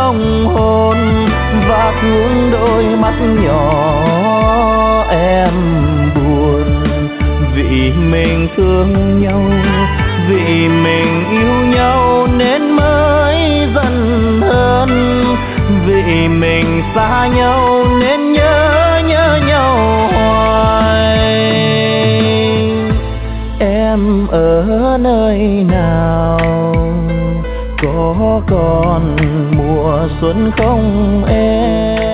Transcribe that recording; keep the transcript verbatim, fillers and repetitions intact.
trong hồn và hướng đôi mắt nhỏ em buồn. Vì mình thương nhau, vì mình yêu nhau nên mới dần hơn. Vì mình xa nhau nên nhớ nhớ nhau hoài. Em ở nơi nào, có còn mùa xuân không em?